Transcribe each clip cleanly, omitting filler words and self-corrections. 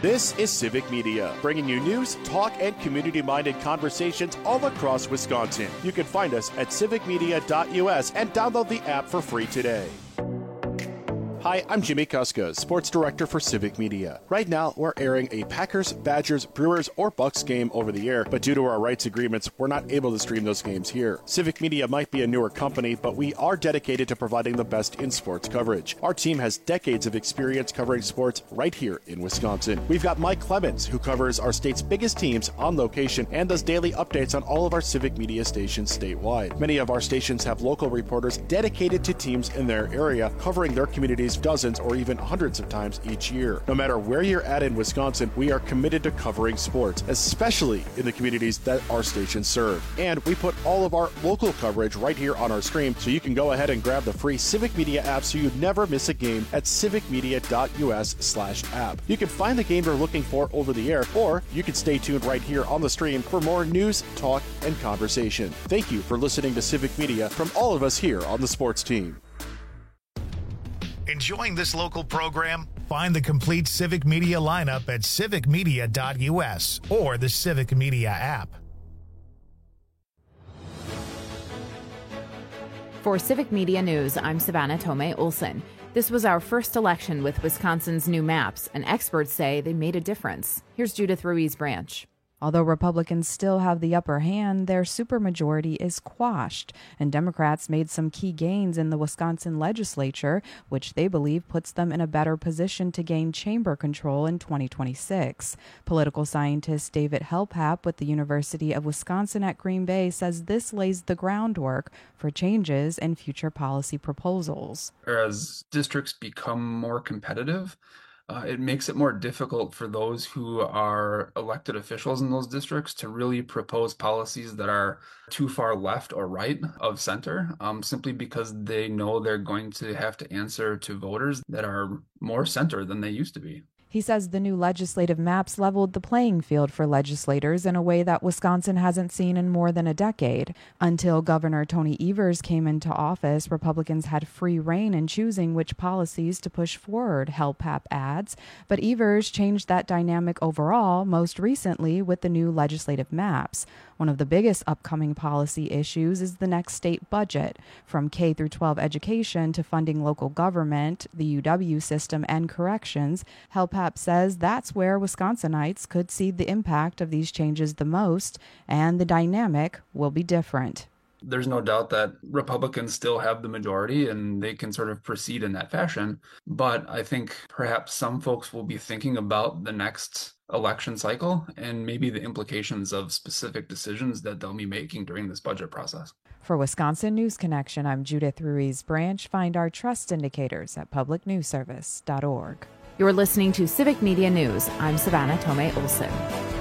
This is Civic Media, bringing you news, talk, and community-minded conversations all across Wisconsin. You can find us at civicmedia.us and download the app for free today. Hi, I'm Jimmy Kuska, Sports Director for Civic Media. Right now, we're airing a Packers, Badgers, Brewers, or Bucks game over the air, but due to our rights agreements, we're not able to stream those games here. Civic Media might be a newer company, but we are dedicated to providing the best in sports coverage. Our team has decades of experience covering sports right here in Wisconsin. We've got Mike Clemens, who covers our state's biggest teams on location and does daily updates on all of our Civic Media stations statewide. Many of our stations have local reporters dedicated to teams in their area, covering their communities dozens or even hundreds of times each year. No matter where you're at in Wisconsin, we are committed to covering sports, especially in the communities that our stations serve. And we put all of our local coverage right here on our stream, so you can go ahead and grab the free Civic Media app so you never miss a game at civicmedia.us/app. You can find the game you're looking for over the air, or you can stay tuned right here on the stream for more news, talk, and conversation. Thank you for listening to Civic Media from all of us here on the sports team. Enjoying this local program? Find the complete Civic Media lineup at civicmedia.us or the Civic Media app. For Civic Media News, I'm Savannah Tomei Olson. This was our first election with Wisconsin's new maps, and experts say they made a difference. Here's Judith Ruiz-Branch. Although Republicans still have the upper hand, their supermajority is quashed, and Democrats made some key gains in the Wisconsin legislature, which they believe puts them in a better position to gain chamber control in 2026. Political scientist David Helpap with the University of Wisconsin at Green Bay says this lays the groundwork for changes in future policy proposals. As districts become more competitive, it makes it more difficult for those who are elected officials in those districts to really propose policies that are too far left or right of center, simply because they know they're going to have to answer to voters that are more center than they used to be. He says the new legislative maps leveled the playing field for legislators in a way that Wisconsin hasn't seen in more than a decade. Until Governor Tony Evers came into office, Republicans had free rein in choosing which policies to push forward, Helpap adds. But Evers changed that dynamic overall, most recently with the new legislative maps. One of the biggest upcoming policy issues is the next state budget. From K through 12 education to funding local government, the UW system, and corrections, Helpap says that's where Wisconsinites could see the impact of these changes the most, and the dynamic will be different. There's no doubt that Republicans still have the majority and they can sort of proceed in that fashion. But I think perhaps some folks will be thinking about the next election cycle and maybe the implications of specific decisions that they'll be making during this budget process. For Wisconsin News Connection, I'm Judith Ruiz-Branch. Find our trust indicators at publicnewsservice.org. You're listening to Civic Media News. I'm Savannah Tomei Olson.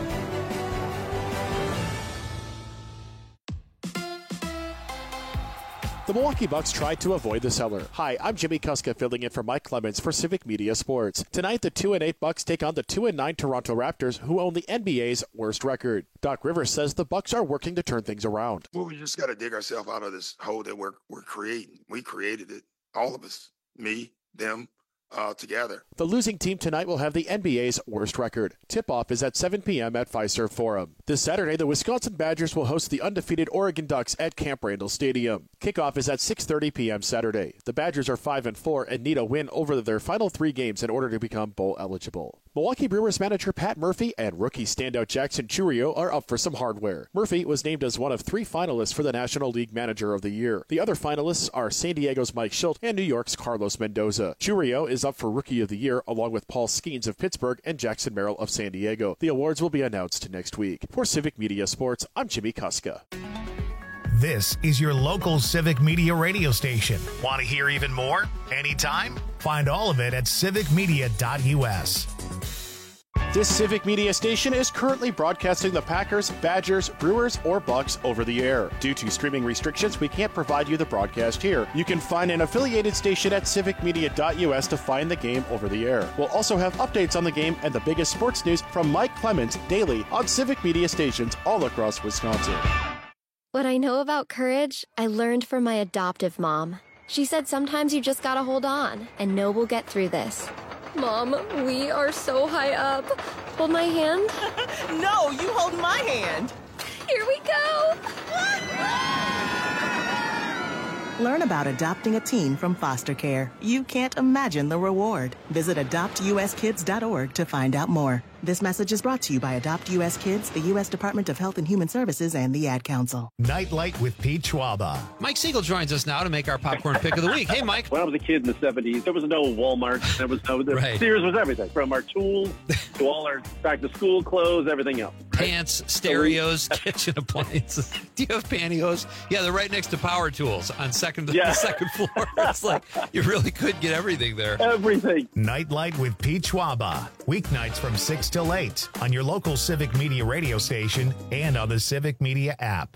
The Milwaukee Bucks tried to avoid the cellar. Hi, I'm Jimmy Kuska filling in for Mike Clemens for Civic Media Sports. Tonight, the 2-8 Bucks take on the 2-9 Toronto Raptors, who own the NBA's worst record. Doc Rivers says the Bucks are working to turn things around. Well, we just got to dig ourselves out of this hole that we're creating. We created it, all of us, me, them, together. The losing team tonight will have the NBA's worst record. Tip-off is at 7 p.m. at Fiserv Forum. This Saturday, the Wisconsin Badgers will host the undefeated Oregon Ducks at Camp Randall Stadium. Kickoff is at 6:30 p.m. Saturday. The Badgers are 5-4 and need a win over their final 3 games in order to become bowl eligible. Milwaukee Brewers manager Pat Murphy and rookie standout Jackson Chourio are up for some hardware. Murphy was named as one of 3 finalists for the National League Manager of the Year. The other finalists are San Diego's Mike Schilt and New York's Carlos Mendoza. Chourio is up for Rookie of the Year along with Paul Skeens of Pittsburgh and Jackson Merrill of San Diego. The awards will be announced next week. For Civic Media Sports, I'm Jimmy Kuska. This is your local Civic Media radio station. Want to hear even more? Anytime? Find all of it at civicmedia.us. This Civic Media station is currently broadcasting the Packers, Badgers, Brewers, or Bucks over the air. Due to streaming restrictions, we can't provide you the broadcast here. You can find an affiliated station at civicmedia.us to find the game over the air. We'll also have updates on the game and the biggest sports news from Mike Clemens daily on Civic Media stations all across Wisconsin. What I know about courage, I learned from my adoptive mom. She said sometimes you just gotta hold on and know we'll get through this. Mom, we are so high up. Hold my hand. No, you hold my hand. Here we go. Learn about adopting a teen from foster care. You can't imagine the reward. Visit adoptuskids.org to find out more. This message is brought to you by Adopt U.S. Kids, the U.S. Department of Health and Human Services, and the Ad Council. Nightlight with Pete Schwaba. Mike Siegel joins us now to make our popcorn pick of the week. Hey, Mike. When I was a kid in the 70s, there was no Walmart. There was no... Right. Sears was everything, from our tools to all our back-to-school clothes, everything else. Pants, stereos, kitchen appliances. Do you have pantyhose? Yeah, they're right next to power tools on the second floor. It's like you really could get everything there. Everything. Nightlight with Pete Schwaba. Weeknights from 6 till 8 on your local Civic Media radio station and on the Civic Media app.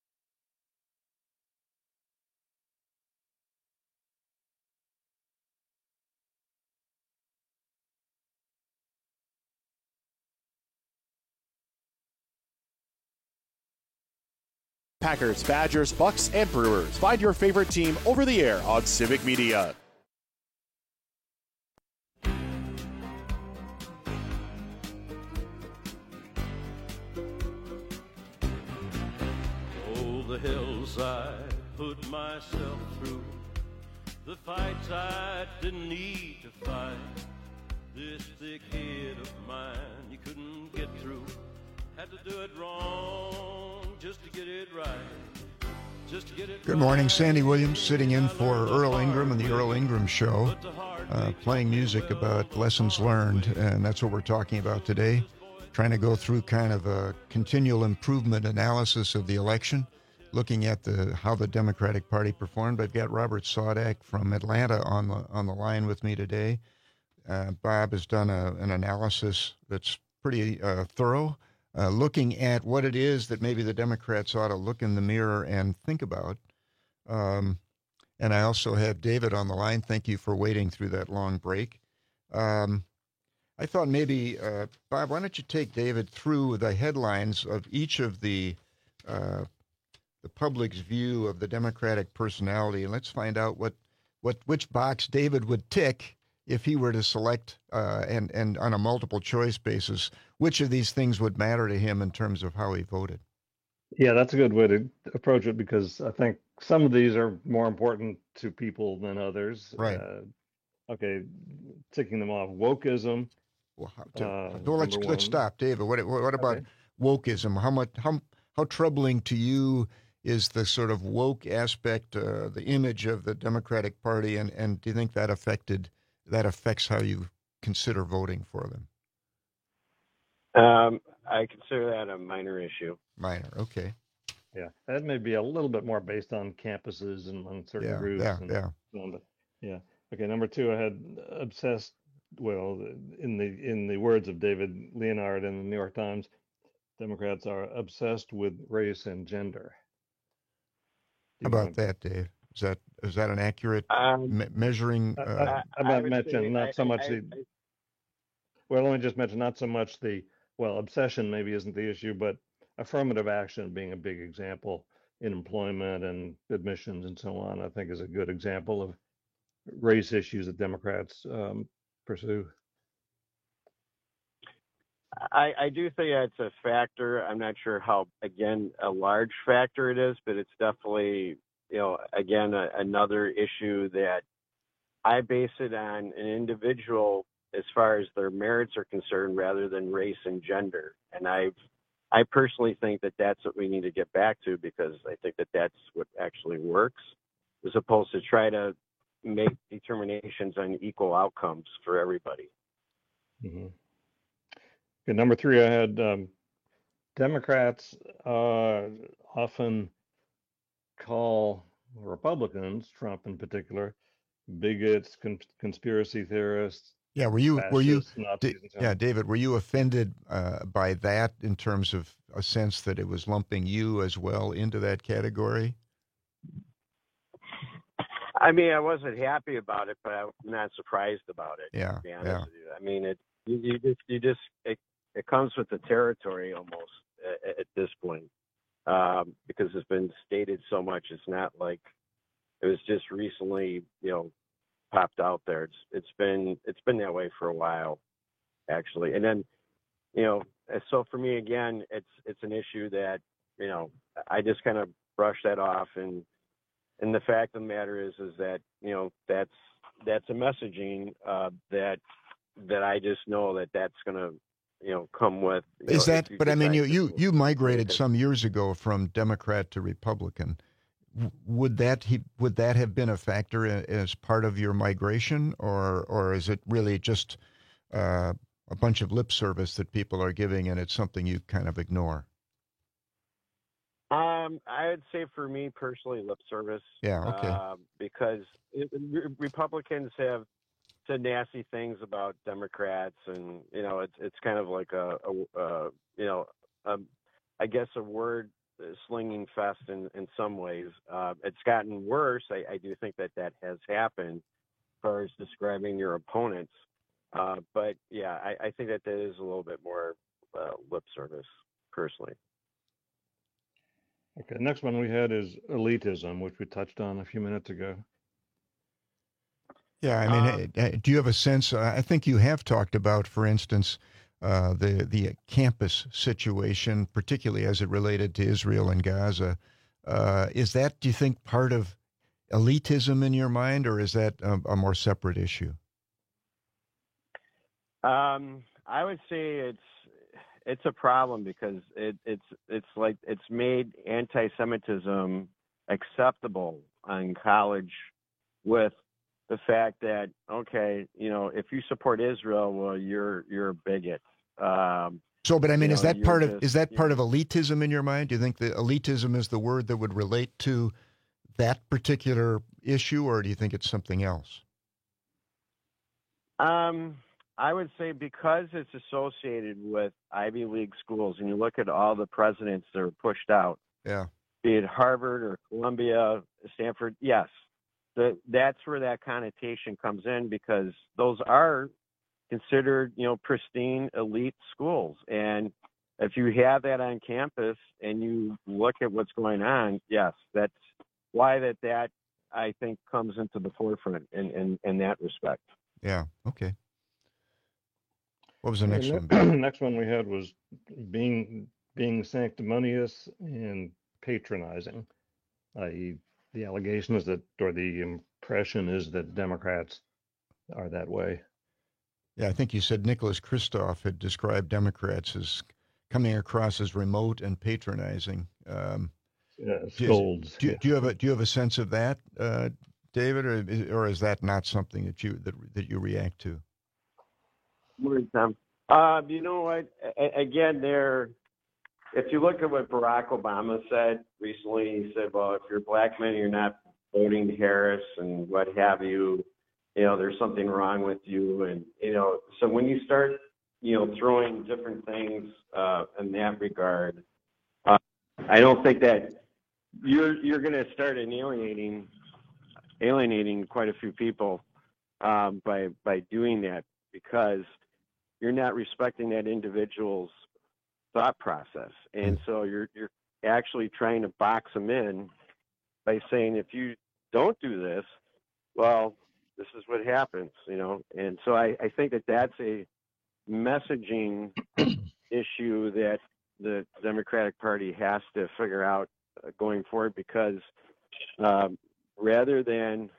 Packers, Badgers, Bucks, and Brewers. Find your favorite team over the air on Civic Media. Oh, the hills I put myself through, the fights I didn't need to fight. This thick head of mine you couldn't get through. Had to do it wrong just to get it right. Just to get it. Good morning, Sandy Williams sitting in for Earl Ingram and the Earl Ingram Show, playing music about lessons learned, and that's what we're talking about today, trying to go through kind of a continual improvement analysis of the election, looking at how the Democratic Party performed. I've got Robert Sodak from Atlanta on the line with me today. Bob has done an analysis that's pretty thorough, looking at what it is that maybe the Democrats ought to look in the mirror and think about. And I also have David on the line. Thank you for waiting through that long break. I thought maybe, Bob, why don't you take David through the headlines of each of the public's view of the Democratic personality, and let's find out which box David would tick if he were to select, and on a multiple choice basis, which of these things would matter to him in terms of how he voted. Yeah, that's a good way to approach it, because I think some of these are more important to people than others. Right. Okay, ticking them off. Wokeism. Well, let's stop, David. What about wokeism? How troubling to you is the sort of woke aspect, the image of the Democratic Party, and do you think that affects how you consider voting for them? I consider that a minor issue. Minor, okay. Yeah, that may be a little bit more based on campuses and on certain groups. Yeah. Okay, number two, I had obsessed. Well, in the words of David Leonard in the New York Times, Democrats are obsessed with race and gender. How about that, Dave? Is that an accurate measuring? I might mention not so much well, let me just mention not so much obsession maybe isn't the issue, but affirmative action being a big example in employment and admissions and so on, I think is a good example of race issues that Democrats pursue. I do think that's a factor. I'm not sure how, again, a large factor it is, but it's definitely, again, another issue that I base it on an individual as far as their merits are concerned rather than race and gender. And I personally think that that's what we need to get back to, because I think that that's what actually works, as opposed to try to make determinations on equal outcomes for everybody. Mm-hmm. Okay, number three, I had Democrats often call Republicans, Trump in particular, bigots, conspiracy theorists. Yeah, were you David, were you offended by that in terms of a sense that it was lumping you as well into that category? I mean, I wasn't happy about it, but I'm not surprised about it. Yeah, to be honest with you. I mean, it comes with the territory almost at this point, because it's been stated so much. It's not like it was just recently, popped out there. It's been that way for a while, actually. And then, so for me again, it's an issue that I just kind of brush that off, and the fact of the matter is that that's a messaging that I just know that's going to come with. Is that? But I mean, you migrated some years ago from Democrat to Republican. Would that have been a factor as part of your migration, or is it really just a bunch of lip service that people are giving, and it's something you kind of ignore? I would say for me personally, lip service. Yeah. Okay. Because Republicans have said nasty things about Democrats, and it's kind of like I guess a word slinging fest in some ways. It's gotten worse. I do think that has happened as far as describing your opponents. But yeah, I think that is a little bit more lip service personally. Okay, next one we had is elitism, which we touched on a few minutes ago. Yeah, I mean, do you have a sense? I think you have talked about, for instance, the campus situation, particularly as it related to Israel and Gaza. Is that, do you think, part of elitism in your mind, or is that a more separate issue? I would say it's a problem because it's like it's made anti-Semitism acceptable in college with the fact that, okay, if you support Israel, well, you're a bigot. But I mean, is that part of elitism in your mind? Do you think that elitism is the word that would relate to that particular issue, or do you think it's something else? I would say because it's associated with Ivy League schools, and you look at all the presidents that are pushed out, be it Harvard or Columbia, Stanford, yes, that's where that connotation comes in, because those are considered, pristine elite schools. And if you have that on campus and you look at what's going on, yes, that's why that I think comes into the forefront in that respect. Yeah. Okay. What was the next one? The next one we had was being sanctimonious and patronizing, i.e., the allegation is that, or the impression is that Democrats are that way. Yeah, I think you said Nicholas Kristof had described Democrats as coming across as remote and patronizing. Scolds. Do you have a sense of that, David, or is that not something that you react to? Morning, Tom. You know what? Again, if you look at what Barack Obama said recently, he said, well, if you're a black man, you're not voting Harris and what have you, there's something wrong with you. And, so when you start, throwing different things in that regard, I don't think that you're going to start alienating quite a few people by doing that, because you're not respecting that individual's thought process. And so you're actually trying to box them in by saying, if you don't do this, well, this is what happens, And so I think that that's a messaging issue that the Democratic Party has to figure out going forward, because rather than,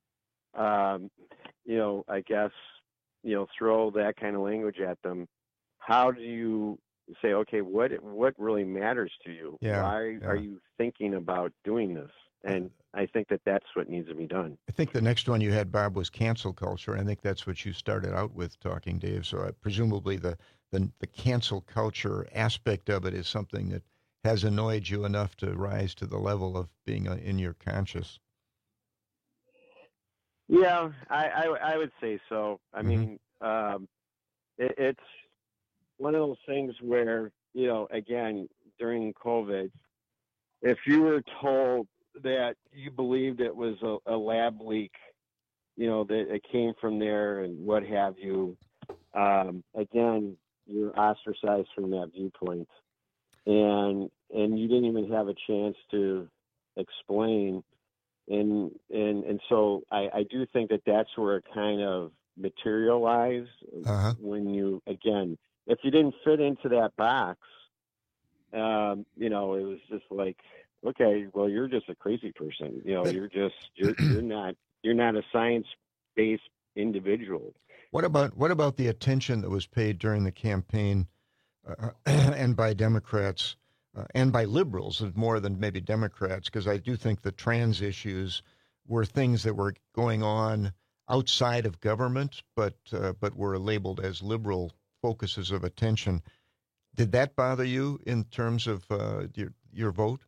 I guess, throw that kind of language at them, how do you say, okay, what really matters to you? Yeah, Why are you thinking about doing this? And I think that that's what needs to be done. I think the next one you had, Bob, was cancel culture. I think that's what you started out with talking, Dave. So presumably the cancel culture aspect of it is something that has annoyed you enough to rise to the level of being in your conscious. Yeah, I would say so. I mean, it's one of those things where, again, during COVID, if you were told that you believed it was a lab leak, that it came from there and what have you, again, you're ostracized from that viewpoint. And you didn't even have a chance to explain And so I do think that that's where it kind of materialized when you, again, if you didn't fit into that box, you know, it was just like, okay, well, you're just a crazy person. You know, you're not a science-based individual. What about the attention that was paid during the campaign and by Democrats and by liberals, more than maybe Democrats? Because I do think the trans issues were things that were going on outside of government, but were labeled as liberal focuses of attention. Did that bother you in terms of your vote?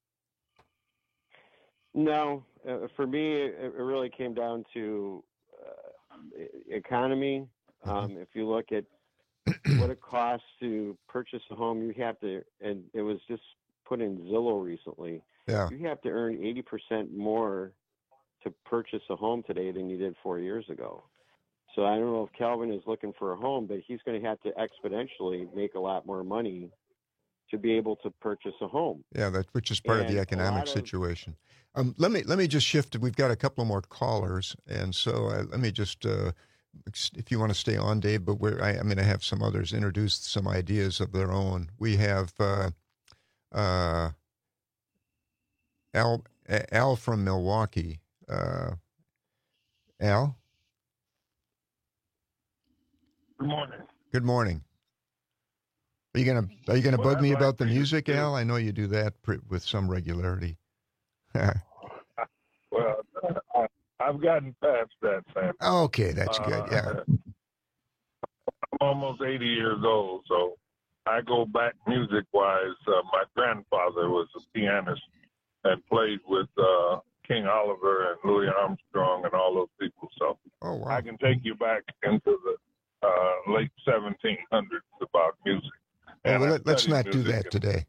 No, for me, it really came down to economy. If you look at what it costs to purchase a home, you have to, and it was just put in Zillow recently. Yeah. You have to earn 80% more to purchase a home today than you did 4 years ago. So I don't know if Calvin is looking for a home, but he's going to have to exponentially make a lot more money to be able to purchase a home. Yeah, which is part of the economic situation. Let me just shift. We've got a couple more callers, and so let me just, if you want to stay on, Dave, but I have some others introduce some ideas of their own. We have Al from Milwaukee. Al? Good morning. Good morning. Are you gonna bug me about the music, Al? I know you do that with some regularity. Well, I've gotten past that, Sam. Okay, that's good. Yeah. I'm almost 80 years old, so I go back music-wise. My grandfather was a pianist and played with King Oliver and Louis Armstrong and all those people. So I can take you back into the late 1700s about music. Well, let's not do that today.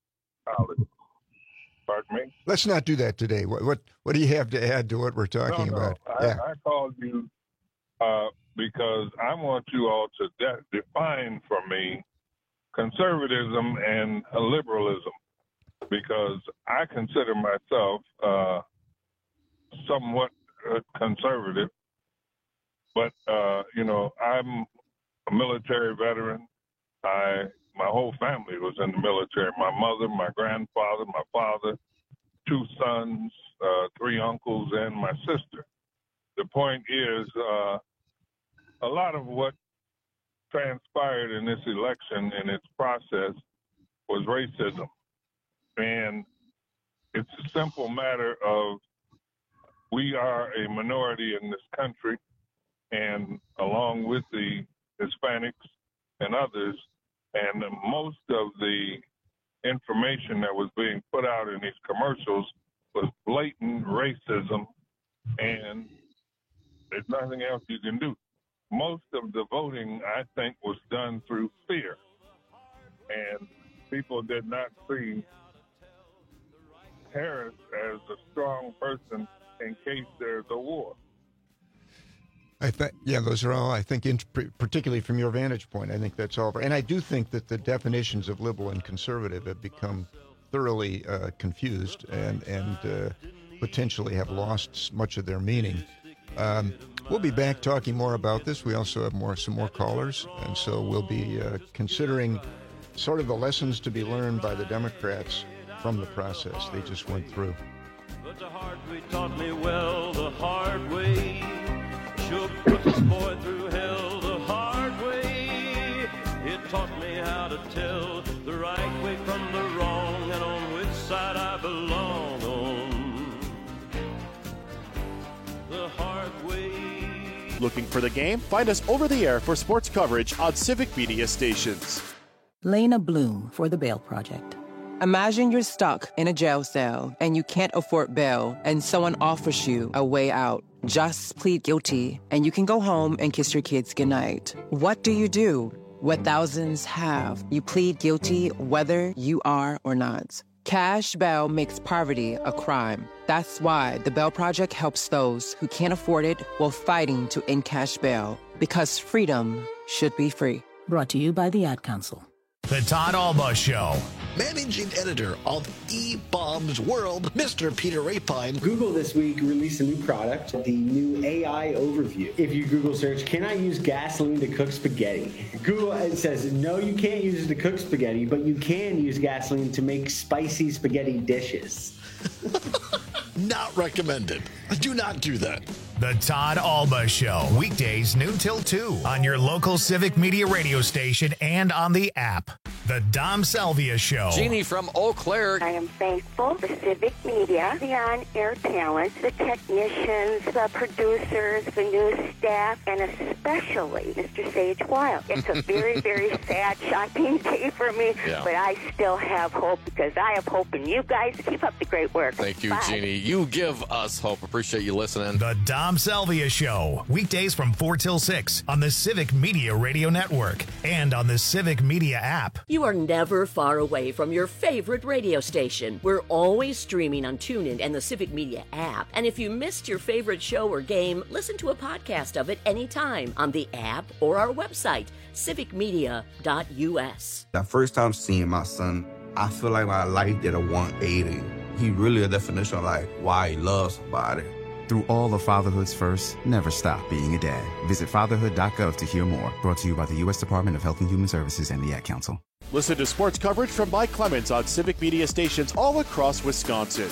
Pardon me? Let's not do that today. What do you have to add to what we're talking about? I called you because I want you all to define for me conservatism and liberalism, because I consider myself somewhat conservative, but I'm a military veteran. My whole family was in the military. My mother, my grandfather, my father, 2 sons, 3 uncles, and my sister. The point is, a lot of what transpired in this election and its process was racism. And it's a simple matter of, we are a minority in this country, and along with the Hispanics and others, and most of the information that was being put out in these commercials was blatant racism, and there's nothing else you can do. Most of the voting, I think, was done through fear, and people did not see Harris as a strong person in case there's a war. Those are all, I think, particularly from your vantage point, I think that's all. And I do think that the definitions of liberal and conservative have become thoroughly confused and potentially have lost much of their meaning. We'll be back talking more about this. We also have some more callers, and so we'll be considering sort of the lessons to be learned by the Democrats from the process they just went through. But the hard way taught me well the hard way. Sure put the boy through hell the hard way. It taught me how to tell the right way from the wrong, and on which side I belong on. The hard way. Looking for the game? Find us over the air for sports coverage on Civic Media stations. Lena Bloom for the Bail Project. Imagine you're stuck in a jail cell and you can't afford bail, and someone offers you a way out. Just plead guilty and you can go home and kiss your kids goodnight. What do you do? What thousands have. You plead guilty whether you are or not. Cash bail makes poverty a crime. That's why the Bail Project helps those who can't afford it while fighting to end cash bail. Because freedom should be free. Brought to you by the Ad Council. The Todd Alba Show. Managing editor of eBaum's World, Mr. Peter Rapine. Google this week released a new product, the new AI overview. If you Google search, can I use gasoline to cook spaghetti? Google it says, no, you can't use it to cook spaghetti, but you can use gasoline to make spicy spaghetti dishes. Not recommended. Do not do that. The Todd Alba Show. Weekdays noon till 2 on your local Civic Media radio station and on the app. The Dom Salvia Show. Jeannie from Eau Claire. I am thankful for Civic Media, the on-air talent, the technicians, the producers, the news staff, and especially Mr. Sage Wild. It's a very, very sad, shocking day for me, but I still have hope because I have hope in you guys. Keep up the great work. Thank you, Bye. Jeannie. You give us hope. Appreciate you listening. The Dom Salvia Show. Weekdays from 4 till 6 on the Civic Media Radio Network and on the Civic Media app. You are never far away from your favorite radio station. We're always streaming on TuneIn and the Civic Media app. And if you missed your favorite show or game, listen to a podcast of it anytime on the app or our website, civicmedia.us. The first time seeing my son, I feel like my life did a 180. He really a definition of like why he loves somebody. Through all of fatherhood's first, never stop being a dad. Visit fatherhood.gov to hear more. Brought to you by the U.S. Department of Health and Human Services and the Ad Council. Listen to sports coverage from Mike Clemens on Civic Media stations all across Wisconsin.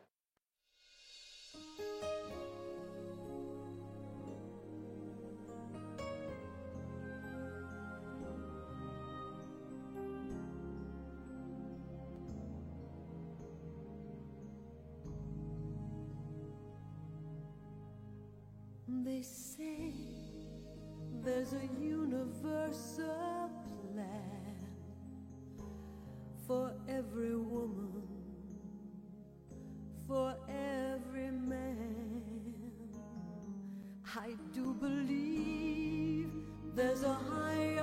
They say there's a universal plan for every woman, for every man. I do believe there's a higher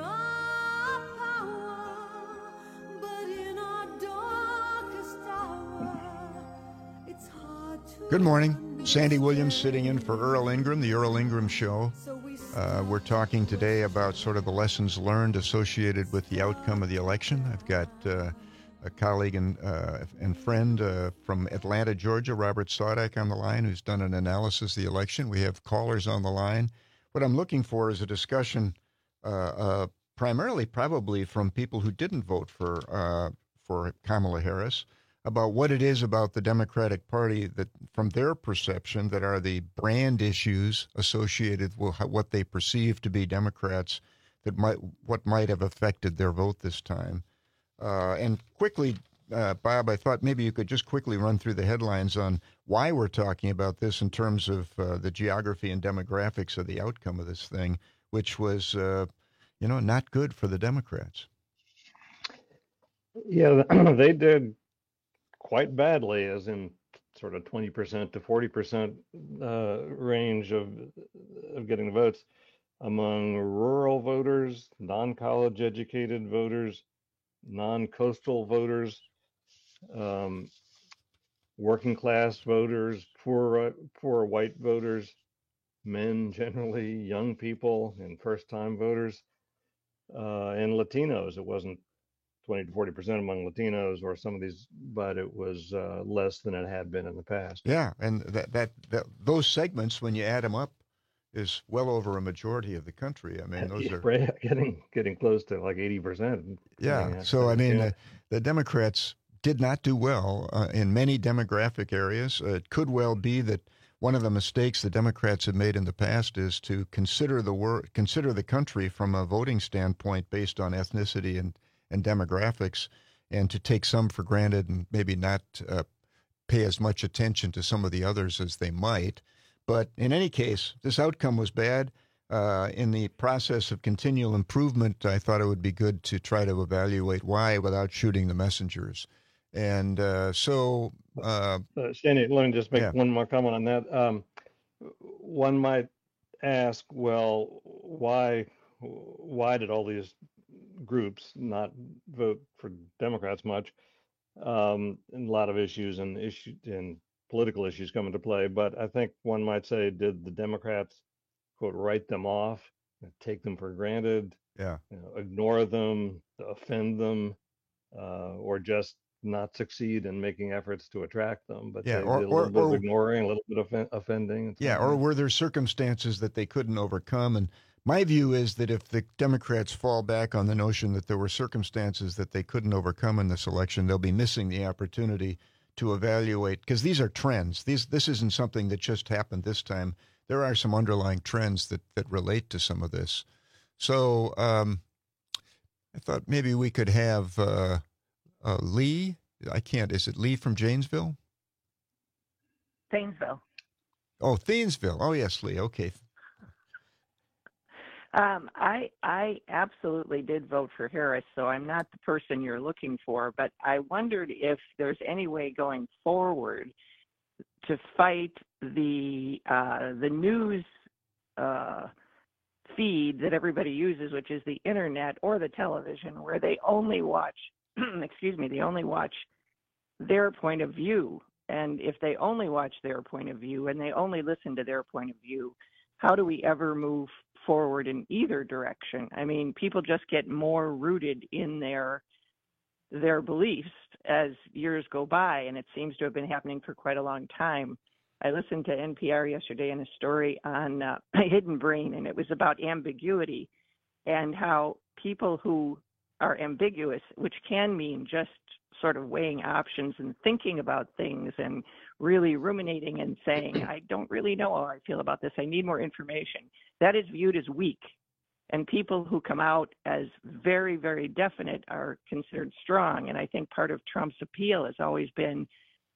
power, but in our darkest hour, it's hard to. Good morning. Sandy Williams sitting in for Earl Ingram, the Earl Ingram Show. We're talking today about sort of the lessons learned associated with the outcome of the election. I've got a colleague and friend from Atlanta, Georgia, Robert Sodak, on the line, who's done an analysis of the election. We have callers on the line. What I'm looking for is a discussion primarily probably from people who didn't vote for Kamala Harris, about what it is about the Democratic Party that, from their perception, that are the brand issues associated with what they perceive to be Democrats, that might have affected their vote this time. And quickly, Bob, I thought maybe you could just quickly run through the headlines on why we're talking about this in terms of the geography and demographics of the outcome of this thing, which was, not good for the Democrats. Yeah, they did quite badly, as in sort of 20% to 40% range of getting the votes among rural voters, non-college educated voters, non-coastal voters, working class voters, poor white voters, men generally, young people, and first-time voters, and Latinos. It wasn't 20 to 40% among Latinos or some of these, but it was less than it had been in the past. Yeah, and that those segments, when you add them up, is well over a majority of the country. I mean, those are getting close to like 80%. Yeah, so I mean, the Democrats did not do well in many demographic areas. It could well be that one of the mistakes the Democrats have made in the past is to consider the country from a voting standpoint based on ethnicity and demographics, and to take some for granted and maybe not pay as much attention to some of the others as they might. But in any case, this outcome was bad. In the process of continual improvement, I thought it would be good to try to evaluate why without shooting the messengers. And Shanny, let me just make one more comment on that. One might ask, well, why did all these groups not vote for Democrats much? And a lot of issues and political issues come into play. But I think one might say, did the Democrats, quote, write them off, take them for granted, ignore them, offend them, or just not succeed in making efforts to attract them. But they did a little bit of ignoring, a little bit of offending. Or were there circumstances that they couldn't overcome? And my view is that if the Democrats fall back on the notion that there were circumstances that they couldn't overcome in this election, they'll be missing the opportunity to evaluate, because these are trends. This isn't something that just happened this time. There are some underlying trends that relate to some of this. So I thought maybe we could have Lee. Is it Lee from Janesville? Thiensville. Oh, Thiensville. Oh, yes, Lee. Okay. I absolutely did vote for Harris, so I'm not the person you're looking for, but I wondered if there's any way going forward to fight the news feed that everybody uses, which is the internet or the television, where they only watch, they only watch their point of view. And if they only watch their point of view and they only listen to their point of view, how do we ever move forward in either direction? I mean, people just get more rooted in their beliefs as years go by, and it seems to have been happening for quite a long time. I listened to NPR yesterday in a story on Hidden Brain, and it was about ambiguity and how people who are ambiguous, which can mean just sort of weighing options and thinking about things and really ruminating and saying, I don't really know how I feel about this. I need more information. That is viewed as weak. And people who come out as very, very definite are considered strong. And I think part of Trump's appeal has always been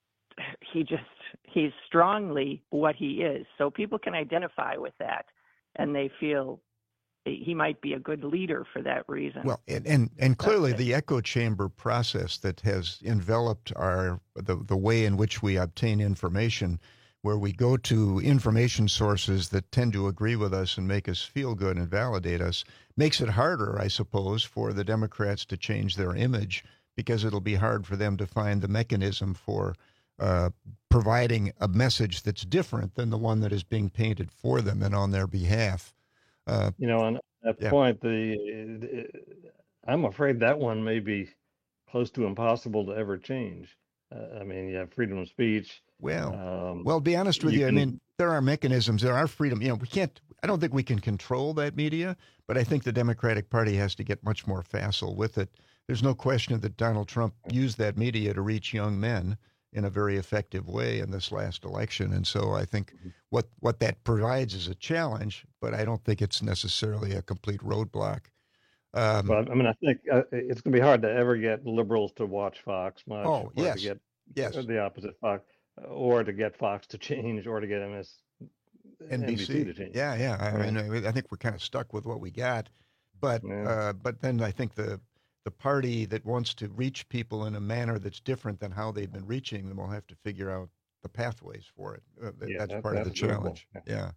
he's strongly what he is. So people can identify with that, and they feel he might be a good leader for that reason. Well, and clearly the echo chamber process that has enveloped the way in which we obtain information, where we go to information sources that tend to agree with us and make us feel good and validate us, makes it harder, I suppose, for the Democrats to change their image, because it'll be hard for them to find the mechanism for providing a message that's different than the one that is being painted for them and on their behalf. On that point, I'm afraid that one may be close to impossible to ever change. I mean, you have freedom of speech. Well, to be honest with you, I mean, there are mechanisms. There are freedom. I don't think we can control that media, but I think the Democratic Party has to get much more facile with it. There's no question that Donald Trump used that media to reach young men in a very effective way in this last election. And so I think what that provides is a challenge, but I don't think it's necessarily a complete roadblock. Well, I mean, I think it's going to be hard to ever get liberals to watch Fox much. Oh, yes. To get the opposite Fox, or to get Fox to change, or to get NBC to change. Yeah. I mean, I think we're kind of stuck with what we got. But then I think the party that wants to reach people in a manner that's different than how they've been reaching them will have to figure out the pathways for it. That's part of the challenge. Yeah.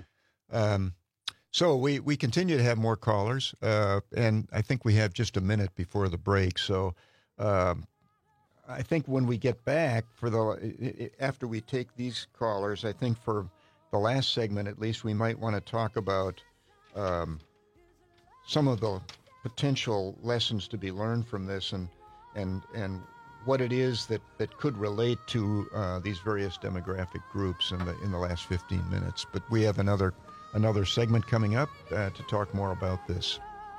So we continue to have more callers, and I think we have just a minute before the break. So I think when we get back after we take these callers, I think for the last segment at least, we might want to talk about some of the potential lessons to be learned from this, and what it is that could relate to these various demographic groups in the last 15 minutes. But we have another segment coming up to talk more about this.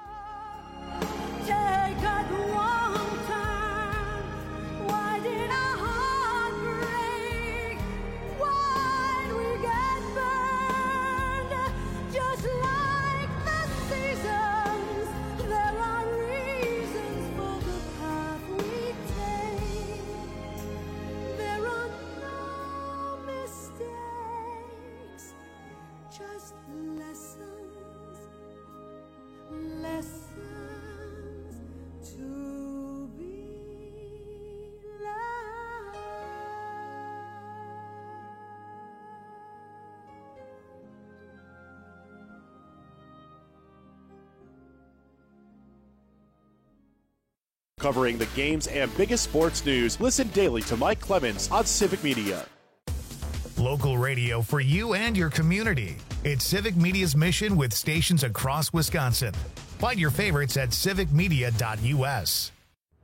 Covering the games and biggest sports news, listen daily to Mike Clemens on Civic Media. Local radio for you and your community. It's Civic Media's mission with stations across Wisconsin. Find your favorites at civicmedia.us.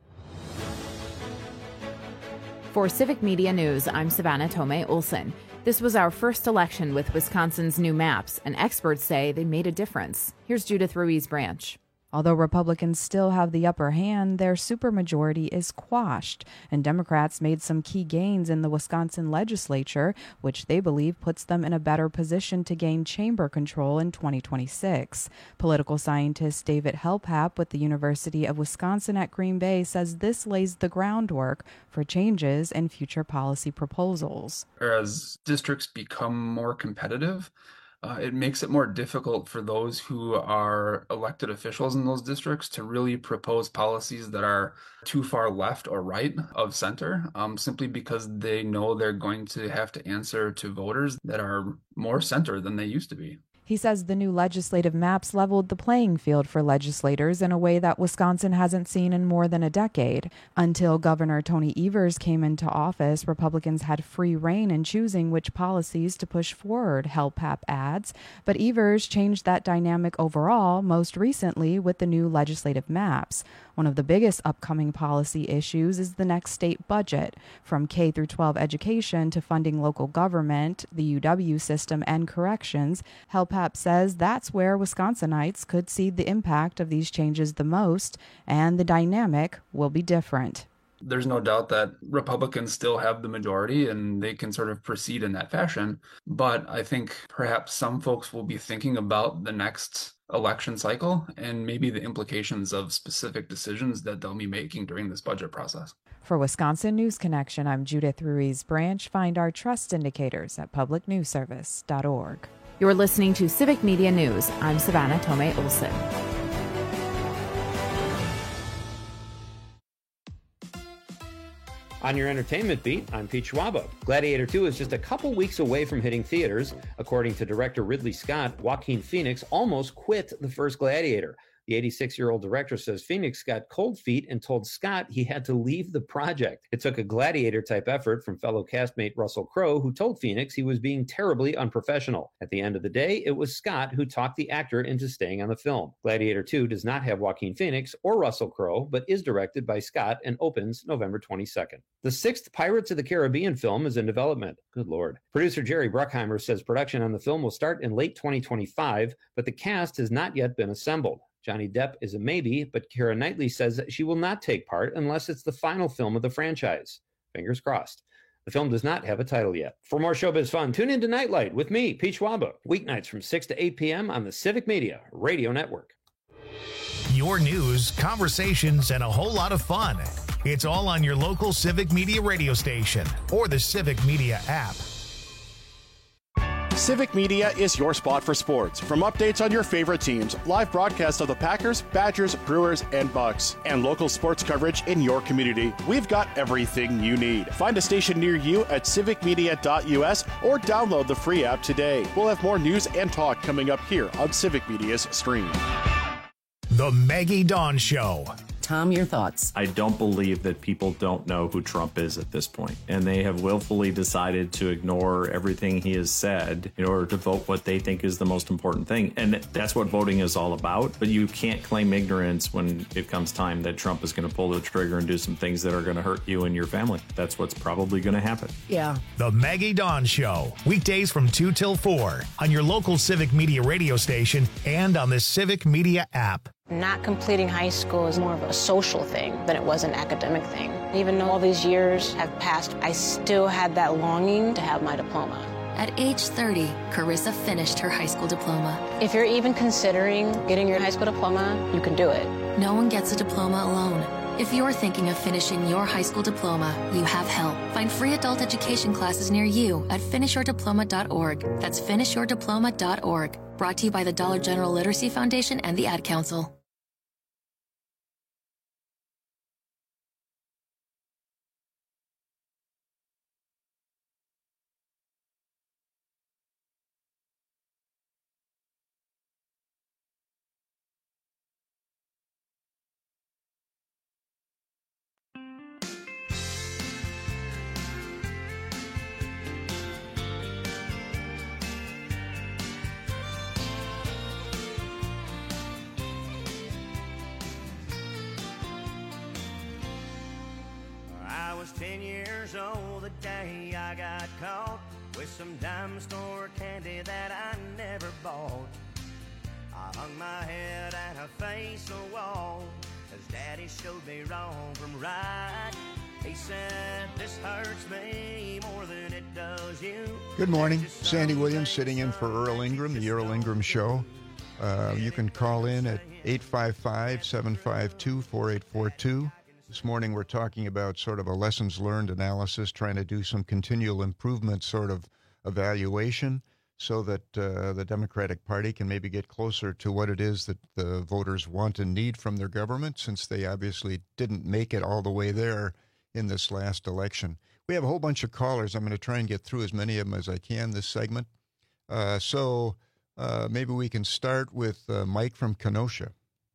For Civic Media News, I'm Savannah Tomei Olson. This was our first election with Wisconsin's new maps, and experts say they made a difference. Here's Judith Ruiz-Branch. Although Republicans still have the upper hand, their supermajority is quashed, and Democrats made some key gains in the Wisconsin legislature, which they believe puts them in a better position to gain chamber control in 2026. Political scientist David Helpap with the University of Wisconsin at Green Bay says this lays the groundwork for changes in future policy proposals. As districts become more competitive, it makes it more difficult for those who are elected officials in those districts to really propose policies that are too far left or right of center, simply because they know they're going to have to answer to voters that are more center than they used to be. He says the new legislative maps leveled the playing field for legislators in a way that Wisconsin hasn't seen in more than a decade. Until Governor Tony Evers came into office, Republicans had free rein in choosing which policies to push forward, Helpap adds. But Evers changed that dynamic overall, most recently with the new legislative maps. One of the biggest upcoming policy issues is the next state budget. From K through 12 education to funding local government, the UW system, and corrections, Helpap says that's where Wisconsinites could see the impact of these changes the most, and the dynamic will be different. There's no doubt that Republicans still have the majority and they can sort of proceed in that fashion. But I think perhaps some folks will be thinking about the next election cycle and maybe the implications of specific decisions that they'll be making during this budget process. For Wisconsin News Connection, I'm Judith Ruiz-Branch. Find our trust indicators at publicnewsservice.org. You're listening to Civic Media News. I'm Savannah Tomei Olson. On your entertainment beat, I'm Pete Schwaba. Gladiator 2 is just a couple weeks away from hitting theaters. According to director Ridley Scott, Joaquin Phoenix almost quit the first Gladiator. The 86-year-old director says Phoenix got cold feet and told Scott he had to leave the project. It took a Gladiator-type effort from fellow castmate Russell Crowe, who told Phoenix he was being terribly unprofessional. At the end of the day, it was Scott who talked the actor into staying on the film. Gladiator 2 does not have Joaquin Phoenix or Russell Crowe, but is directed by Scott and opens November 22nd. The sixth Pirates of the Caribbean film is in development. Good Lord. Producer Jerry Bruckheimer says production on the film will start in late 2025, but the cast has not yet been assembled. Johnny Depp is a maybe, but Keira Knightley says that she will not take part unless it's the final film of the franchise. Fingers crossed. The film does not have a title yet. For more showbiz fun, tune in to Nightlight with me, Pete Schwaba, weeknights from 6 to 8 p.m. on the Civic Media Radio Network. Your news, conversations, and a whole lot of fun. It's all on your local Civic Media radio station or the Civic Media app. Civic Media is your spot for sports. From updates on your favorite teams, live broadcasts of the Packers, Badgers, Brewers, and Bucks, and local sports coverage in your community, we've got everything you need. Find a station near you at civicmedia.us or download the free app today. We'll have more news and talk coming up here on Civic Media's stream. The Maggie Dawn Show. Tom, your thoughts? I don't believe that people don't know who Trump is at this point, and they have willfully decided to ignore everything he has said in order to vote what they think is the most important thing. And that's what voting is all about. But you can't claim ignorance when it comes time that Trump is going to pull the trigger and do some things that are going to hurt you and your family. That's what's probably going to happen. Yeah. The Maggie Dawn Show, weekdays from 2 till 4 on your local Civic Media radio station and on the Civic Media app. Not completing high school is more of a social thing than it was an academic thing. Even though all these years have passed, I still had that longing to have my diploma. At age 30, Carissa finished her high school diploma. If you're even considering getting your high school diploma, you can do it. No one gets a diploma alone. If you're thinking of finishing your high school diploma, you have help. Find free adult education classes near you at finishyourdiploma.org. That's finishyourdiploma.org. Brought to you by the Dollar General Literacy Foundation and the Ad Council. 10 years old the day I got caught with some dime store candy that I never bought. I hung my head and I faced the wall as Daddy showed me wrong from right. He said, this hurts me more than it does you. Good morning. Sandy Williams sitting in for Earl Ingram, the Earl Ingram Show. You can call in at 855-752-4842. This morning we're talking about sort of a lessons learned analysis, trying to do some continual improvement sort of evaluation so that the Democratic Party can maybe get closer to what it is that the voters want and need from their government, since they obviously didn't make it all the way there in this last election. We have a whole bunch of callers. I'm going to try and get through as many of them as I can this segment. So maybe we can start with Mike from Kenosha.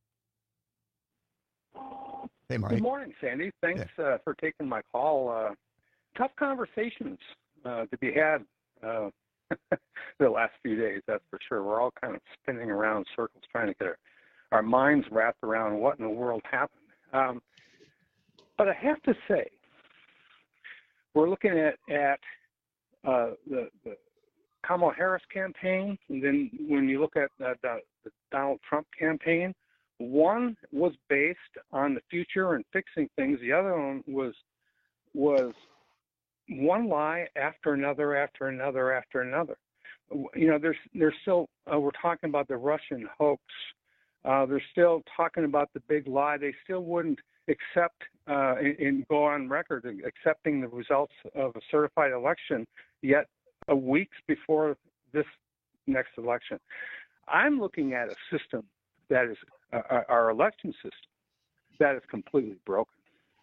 Hey, Mike. Good morning, Sandy. Thanks for taking my call. Tough conversations to be had the last few days, that's for sure. We're all kind of spinning around in circles trying to get our minds wrapped around what in the world happened. But I have to say, we're looking at the Kamala Harris campaign, and then when you look at the Donald Trump campaign, one was based on the future and fixing things. The other one was one lie after another, after another, after another. You know, there's still we're talking about the Russian hoax. They're still talking about the big lie. They still wouldn't accept and go on record accepting the results of a certified election yet weeks before this next election. I'm looking at a system that is our election system that is completely broken.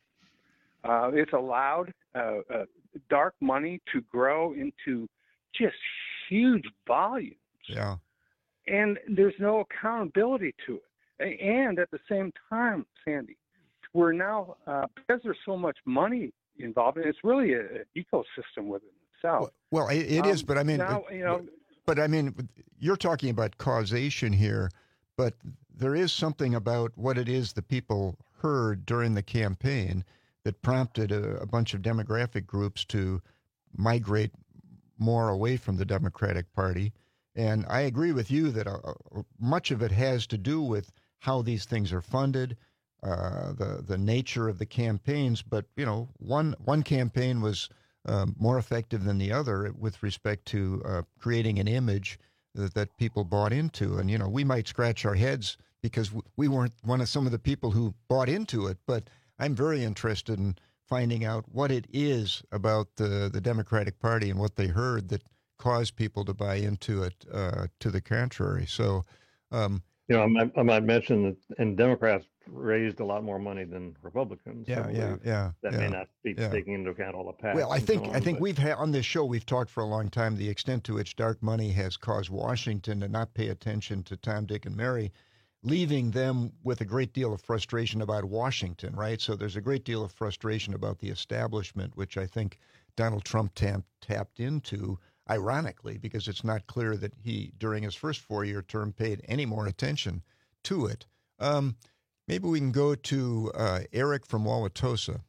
It's allowed dark money to grow into just huge volumes. Yeah. And there's no accountability to it. And at the same time, Sandy, we're now, because there's so much money involved, and it's really an ecosystem within itself. Well, it is, but I mean, now, but I mean, you're talking about causation here, but there is something about what it is the people heard during the campaign that prompted a bunch of demographic groups to migrate more away from the Democratic Party. And I agree with you that much of it has to do with how these things are funded, the nature of the campaigns. But, you know, one campaign was more effective than the other with respect to creating an image that people bought into. And, you know, we might scratch our heads because we weren't one of some of the people who bought into it. But I'm very interested in finding out what it is about the Democratic Party and what they heard that caused people to buy into it to the contrary. So, you know, I might mention that, and Democrats raised a lot more money than Republicans. That may not be taking into account all the PACs. Well, I think we've had on this show, we've talked for a long time the extent to which dark money has caused Washington to not pay attention to Tom, Dick, and Mary, leaving them with a great deal of frustration about Washington, right? So there's a great deal of frustration about the establishment, which I think Donald Trump tapped into, ironically, because it's not clear that he, during his first 4-year term, paid any more attention to it. Maybe we can go to Eric from Wauwatosa.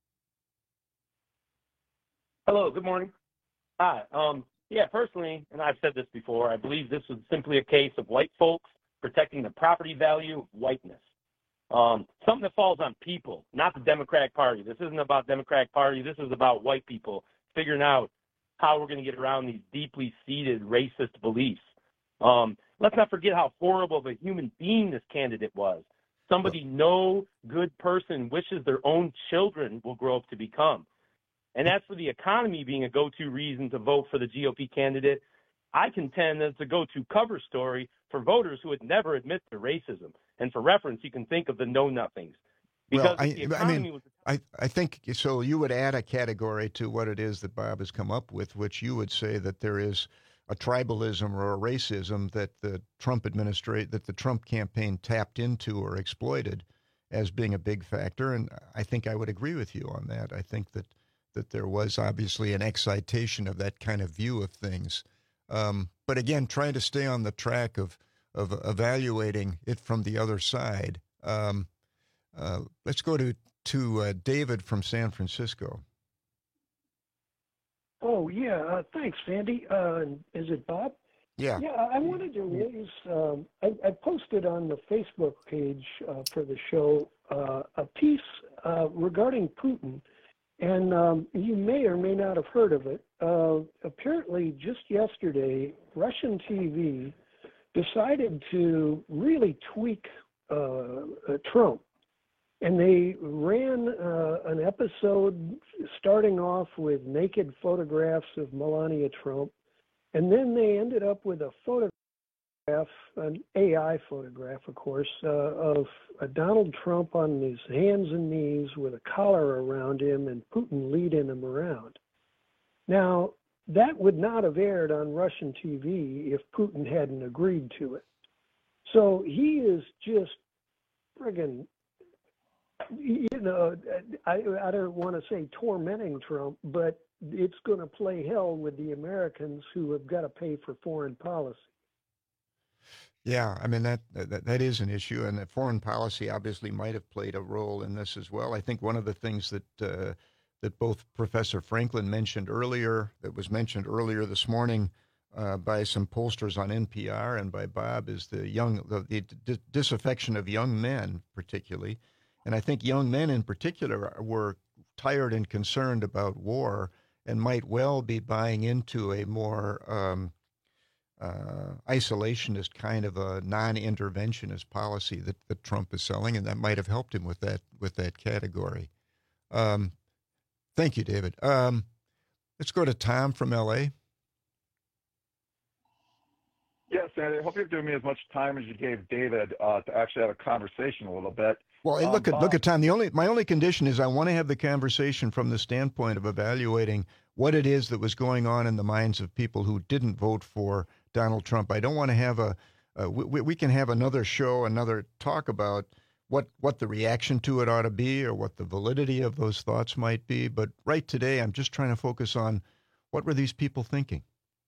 Hello, good morning. Hi. Personally, and I've said this before, I believe this was simply a case of white folks protecting the property value of whiteness. Something that falls on people, not the Democratic Party. This isn't about Democratic Party. This is about white people figuring out how we're going to get around these deeply seated racist beliefs. Let's not forget how horrible of a human being this candidate was. Somebody no good person wishes their own children will grow up to become. And as for the economy being a go-to reason to vote for the GOP candidate, I contend that it's a go-to cover story for voters who would never admit to racism. And for reference, you can think of the know-nothings. Well, I think so. You would add a category to what it is that Bob has come up with, which you would say that there is a tribalism or a racism that the Trump campaign tapped into or exploited as being a big factor. And I think I would agree with you on that. I think that there was obviously an excitation of that kind of view of things. But again, trying to stay on the track of evaluating it from the other side. Let's go to David from San Francisco. Oh, yeah. Thanks, Sandy. Is it Bob? Yeah. Yeah, I wanted to raise, I posted on the Facebook page for the show a piece regarding Putin, and you may or may not have heard of it. Apparently, just yesterday, Russian TV decided to really tweak Trump. And they ran an episode starting off with naked photographs of Melania Trump. And then they ended up with a photograph, an AI photograph, of course, of Donald Trump on his hands and knees with a collar around him and Putin leading him around. Now, that would not have aired on Russian TV if Putin hadn't agreed to it. So he is just friggin', I don't want to say tormenting Trump, but it's going to play hell with the Americans who have got to pay for foreign policy. Yeah, I mean, that is an issue, and that foreign policy obviously might have played a role in this as well. I think one of the things that that both Professor Franklin mentioned earlier, that was mentioned earlier this morning by some pollsters on NPR and by Bob, is the disaffection of young men, particularly. And I think young men in particular were tired and concerned about war and might well be buying into a more isolationist kind of a non-interventionist policy that Trump is selling, and that might have helped him with that category. Thank you, David. Let's go to Tom from L.A. Yes, Sandy. I hope you're giving me as much time as you gave David to actually have a conversation a little bit. Well, hey, look at Tom. My only condition is I want to have the conversation from the standpoint of evaluating what it is that was going on in the minds of people who didn't vote for Donald Trump. I don't want to have we can have another show, another talk about what the reaction to it ought to be or what the validity of those thoughts might be. But right today, I'm just trying to focus on what were these people thinking.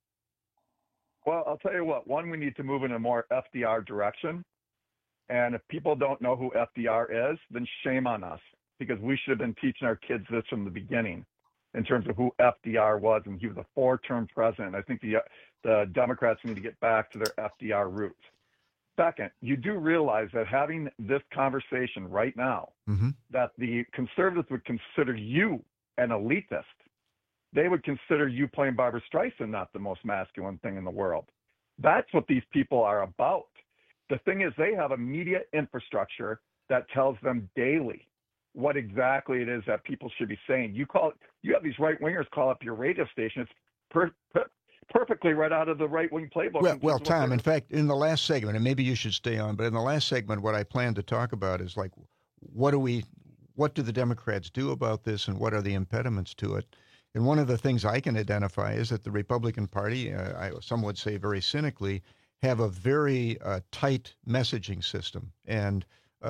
Well, I'll tell you what. One, we need to move in a more FDR direction. And if people don't know who FDR is, then shame on us, because we should have been teaching our kids this from the beginning in terms of who FDR was. And he was a 4-term president. I think the Democrats need to get back to their FDR roots. Second, you do realize that having this conversation right now, that the conservatives would consider you an elitist. They would consider you playing Barbra Streisand not the most masculine thing in the world. That's what these people are about. The thing is, they have a media infrastructure that tells them daily what exactly it is that people should be saying. You have these right-wingers call up your radio station. It's perfectly right out of the right-wing playbook. Well, Tom, in fact, in the last segment, and maybe you should stay on, but in the last segment, what I plan to talk about is like, what do the Democrats do about this, and what are the impediments to it? And one of the things I can identify is that the Republican Party, some would say very cynically, have a very tight messaging system, and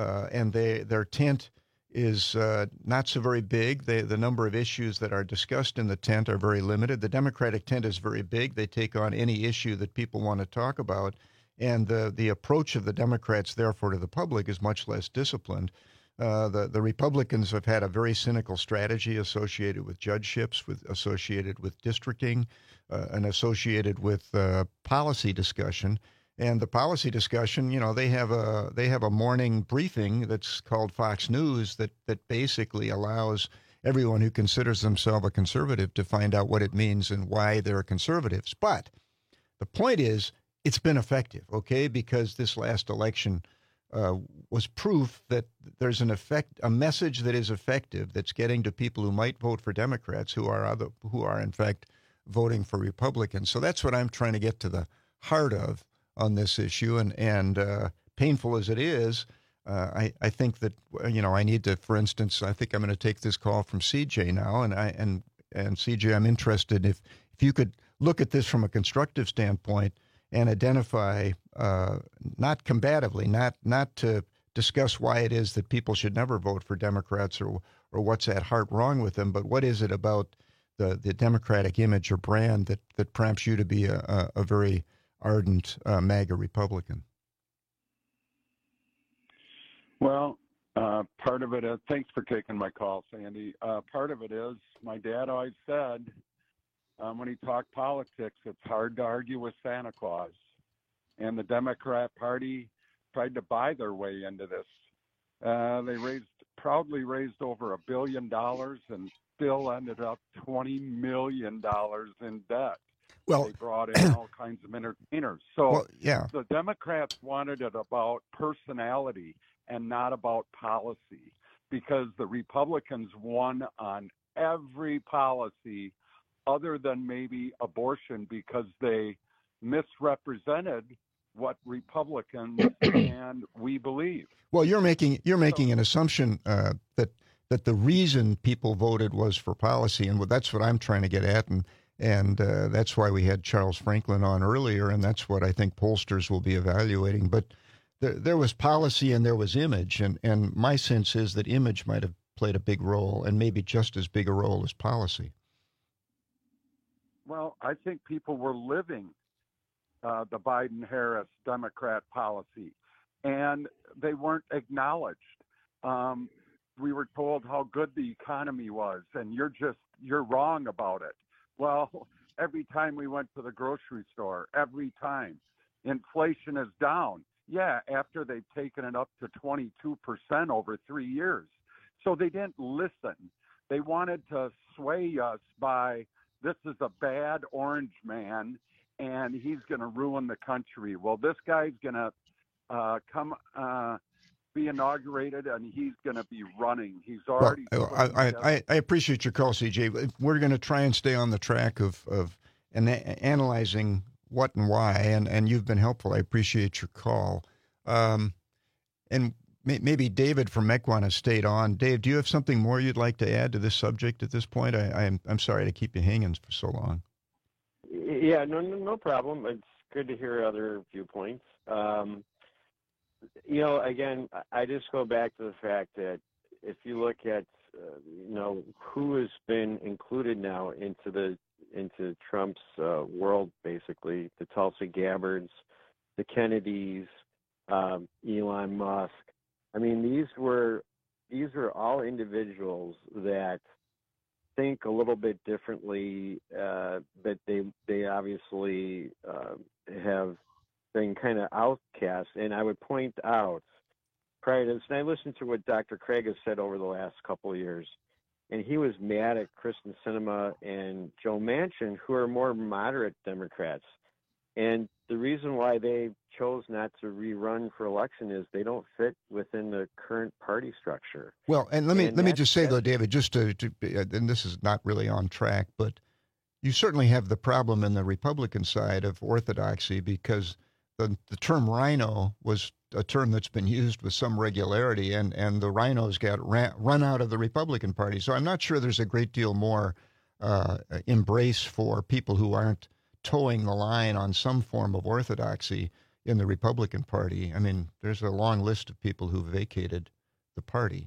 their tent is not so very big. The number of issues that are discussed in the tent are very limited. The Democratic tent is very big. They take on any issue that people want to talk about, and the approach of the Democrats, therefore, to the public is much less disciplined. The Republicans have had a very cynical strategy associated with judgeships, associated with districting, and associated with policy discussion. And the policy discussion, they have a morning briefing that's called Fox News that basically allows everyone who considers themselves a conservative to find out what it means and why they're conservatives. But the point is, it's been effective, okay? Because this last election was proof that there's a message that is effective, that's getting to people who might vote for Democrats who are in fact voting for Republicans. So that's what I'm trying to get to the heart of on this issue, and painful as it is, I think that I need to, for instance, I think I'm going to take this call from CJ now, and CJ, I'm interested if you could look at this from a constructive standpoint and identify, not combatively, not to discuss why it is that people should never vote for Democrats or what's at heart wrong with them, but what is it about the Democratic image or brand that prompts you to be a very ardent MAGA Republican? Well, part of it is, thanks for taking my call, Sandy. Part of it is, my dad always said, when he talked politics, it's hard to argue with Santa Claus. And the Democrat Party tried to buy their way into this. They proudly raised over $1 billion and still ended up $20 million in debt. Well, they brought in all kinds of entertainers. So yeah. The Democrats wanted it about personality and not about policy, because the Republicans won on every policy other than maybe abortion, because they misrepresented what Republicans and we believe. Well, you're making an assumption that the reason people voted was for policy, and that's what I'm trying to get at, and that's why we had Charles Franklin on earlier, and that's what I think pollsters will be evaluating. But there was policy and there was image, and my sense is that image might have played a big role, and maybe just as big a role as policy. Well, I think people were living the Biden-Harris Democrat policy, and they weren't acknowledged. We were told how good the economy was, and you're wrong about it. Well, every time we went to the grocery store, every time, inflation is down. Yeah, after they've taken it up to 22% over 3 years. So they didn't listen. They wanted to sway us by, this is a bad orange man, and he's going to ruin the country. Well, this guy's going to be inaugurated, and he's going to be running. He's already. Well, I appreciate your call, CJ. We're going to try and stay on the track of analyzing what and why, and you've been helpful. I appreciate your call. And maybe David from Mequon has stayed on. Dave, do you have something more you'd like to add to this subject at this point? I'm sorry to keep you hanging for so long. Yeah, no problem. It's good to hear other viewpoints. Again, I just go back to the fact that if you look at, who has been included now into Trump's world, basically, the Tulsi Gabbards, the Kennedys, Elon Musk. I mean, these were all individuals that think a little bit differently, but they obviously have been kind of outcast. And I would point out, prior to this, and I listened to what Dr. Craig has said over the last couple of years, and he was mad at Kristen Sinema and Joe Manchin, who are more moderate Democrats. And the reason why they chose not to rerun for election is they don't fit within the current party structure. Well, and let me just say, though, David, just to and this is not really on track, but you certainly have the problem in the Republican side of orthodoxy, because the term rhino was a term that's been used with some regularity, and the rhinos got run out of the Republican Party. So I'm not sure there's a great deal more embrace for people who aren't towing the line on some form of orthodoxy in the Republican Party. I mean, there's a long list of people who vacated the party.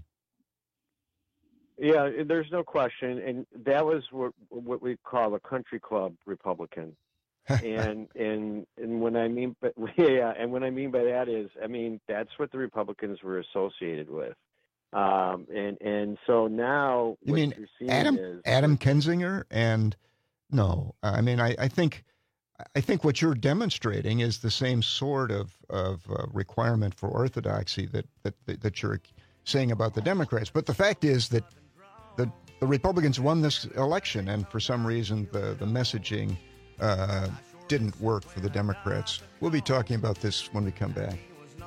Yeah, there's no question, and that was what we call a country club Republican. and what I mean, and what I mean by that is, I mean, that's what the Republicans were associated with. And so now you mean you're seeing Adam Kinzinger? And no, I mean, I think what you're demonstrating is the same sort of requirement for orthodoxy that you're saying about the Democrats. But the fact is that the Republicans won this election, and for some reason the messaging didn't work for the Democrats. We'll be talking about this when we come back.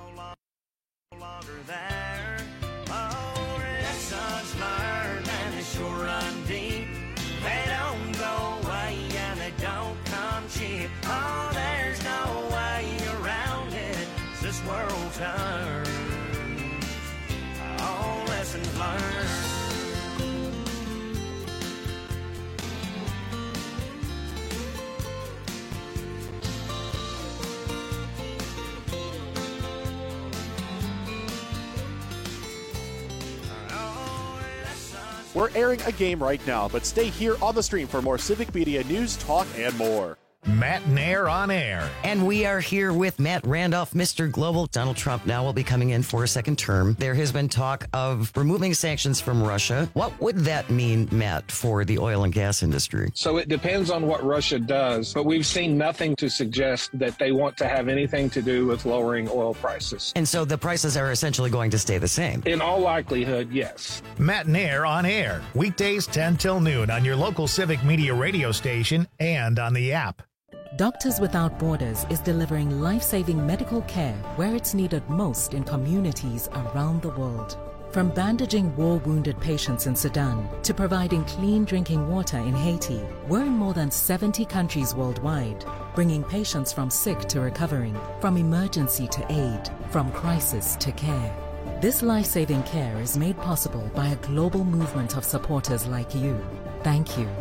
Oh, there's no way around it. This world turns. All lessons learned. We're airing a game right now, but stay here on the stream for more Civic Media news, talk, and more. Matt Nair on air. And we are here with Matt Randolph, Mr. Global. Donald Trump now will be coming in for a second term. There has been talk of removing sanctions from Russia. What would that mean, Matt, for the oil and gas industry? So it depends on what Russia does, but we've seen nothing to suggest that they want to have anything to do with lowering oil prices. And so the prices are essentially going to stay the same? In all likelihood, yes. Matt Nair on air. Weekdays 10 till noon on your local Civic Media radio station and on the app. Doctors Without Borders is delivering life-saving medical care where it's needed most in communities around the world. From bandaging war-wounded patients in Sudan to providing clean drinking water in Haiti, we're in more than 70 countries worldwide, bringing patients from sick to recovering, from emergency to aid, from crisis to care. This life-saving care is made possible by a global movement of supporters like you. Thank you.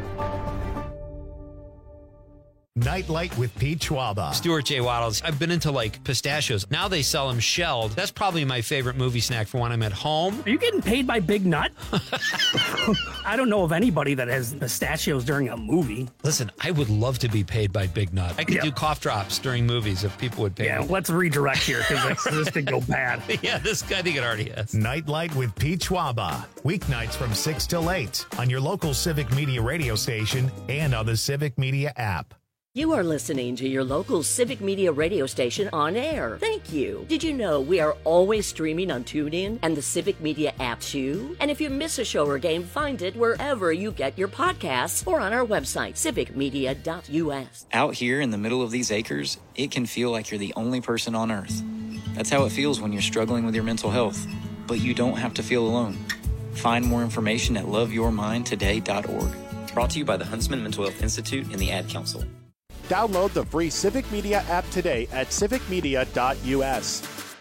Nightlight with Pete Schwaba. Stuart J. Waddles. I've been into like pistachios. Now they sell them shelled. That's probably my favorite movie snack for when I'm at home. Are you getting paid by Big Nut? I don't know of anybody that has pistachios during a movie. Listen, I would love to be paid by Big Nut. I could do cough drops during movies if people would pay me. Yeah, let's redirect here because this could go bad. Yeah, I think it already has. Nightlight with Pete Schwaba. Weeknights from 6 till 8 on your local Civic Media radio station and on the Civic Media app. You are listening to your local Civic Media radio station on air. Thank you. Did you know we are always streaming on TuneIn and the Civic Media app too? And if you miss a show or game, find it wherever you get your podcasts or on our website, civicmedia.us. Out here in the middle of these acres, it can feel like you're the only person on Earth. That's how it feels when you're struggling with your mental health. But you don't have to feel alone. Find more information at loveyourmindtoday.org. Brought to you by the Huntsman Mental Health Institute and the Ad Council. Download the free Civic Media app today at civicmedia.us.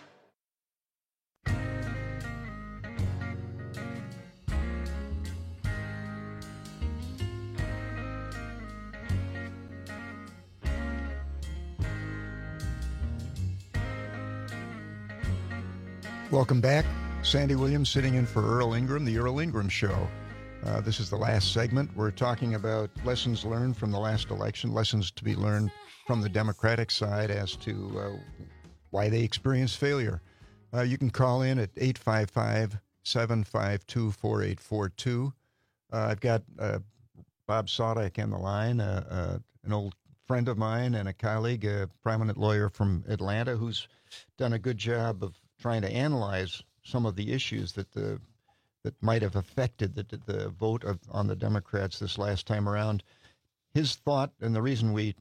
Welcome back. Sandy Williams sitting in for Earl Ingram, the Earl Ingram Show. This is the last segment. We're talking about lessons learned from the last election, lessons to be learned from the Democratic side as to why they experienced failure. You can call in at 855-752-4842. I've got Bob Sodak on the line, an old friend of mine and a colleague, a prominent lawyer from Atlanta who's done a good job of trying to analyze some of the issues that might have affected the vote on the Democrats this last time around. His thought, and the reason we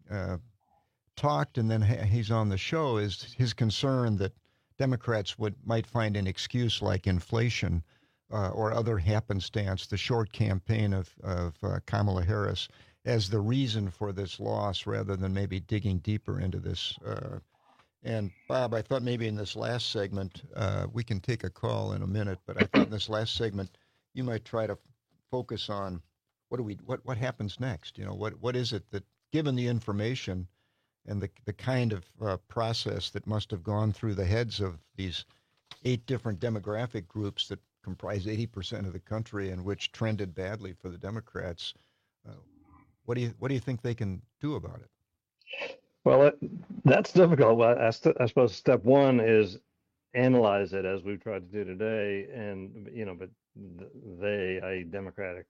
talked and then he's on the show, is his concern that Democrats might find an excuse like inflation or other happenstance, the short campaign of Kamala Harris, as the reason for this loss rather than maybe digging deeper into this. And Bob, I thought maybe in this last segment, we can take a call in a minute, but I thought in this last segment, you might try to focus on what happens next? You know, what is it that, given the information and the kind of process that must have gone through the heads of these 8 different demographic groups that comprise 80% of the country and which trended badly for the Democrats, what do you think they can do about it? Well, that's difficult. Well, I suppose step one is analyze it as we've tried to do today, and but they, i.e., Democratic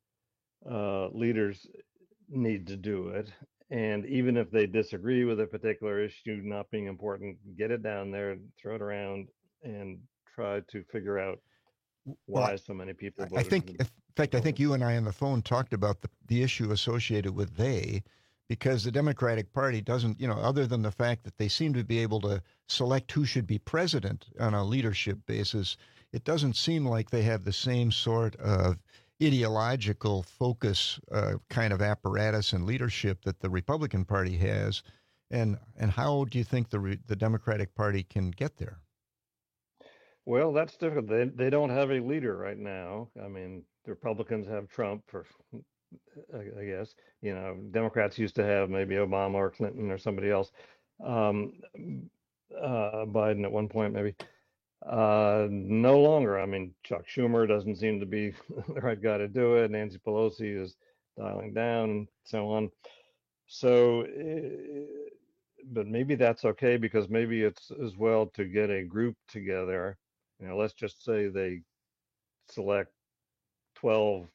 leaders, need to do it. And even if they disagree with a particular issue not being important, get it down there, throw it around, and try to figure out why so many people voted. In fact, I think you and I on the phone talked about the issue associated with they. Because the Democratic Party doesn't, other than the fact that they seem to be able to select who should be president on a leadership basis, it doesn't seem like they have the same sort of ideological focus kind of apparatus and leadership that the Republican Party has. And how do you think the Democratic Party can get there? Well, that's difficult. They don't have a leader right now. I mean, the Republicans have Trump for, I guess, Democrats used to have maybe Obama or Clinton or somebody else, Biden at one point maybe, no longer. I mean, Chuck Schumer doesn't seem to be the right guy to do it. Nancy Pelosi is dialing down and so on. So, but maybe that's okay because maybe it's as well to get a group together. Let's just say they select 12,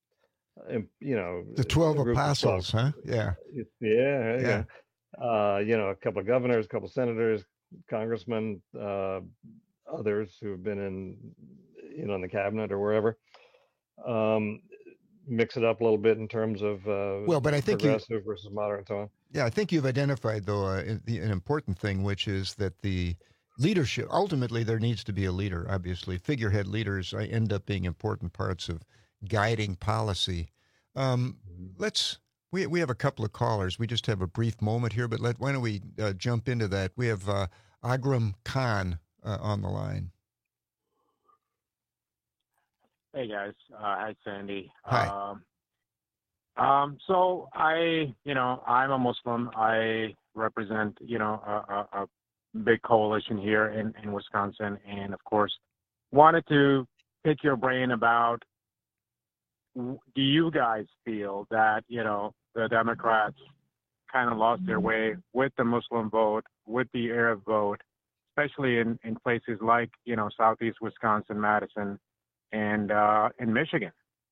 The 12 a group of 12. apostles, huh? Yeah. Yeah. A couple of governors, a couple of senators, congressmen, others who have been in the cabinet or wherever. Mix it up a little bit in terms of but I think progressive versus moderate and so on. Yeah, I think you've identified, though, an important thing, which is that the leadership, ultimately there needs to be a leader, obviously. Figurehead leaders end up being important parts of guiding policy. We have a couple of callers. We just have a brief moment here, but why don't we jump into that? We have Agram Khan on the line. Hey guys, hi Sandy. Hi. So I'm a Muslim. I represent, a big coalition here in Wisconsin, and of course, wanted to pick your brain about, do you guys feel that, the Democrats kind of lost their way with the Muslim vote, with the Arab vote, especially in places like, Southeast Wisconsin, Madison, and in Michigan?